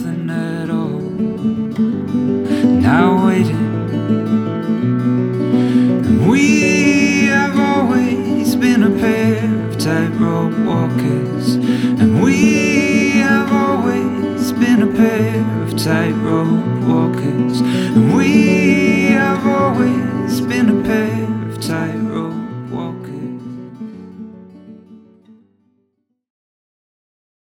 nothing at all. Now waiting. And we have always been a pair of tightrope walkers. And we have always been a pair of tightrope walkers. And we have always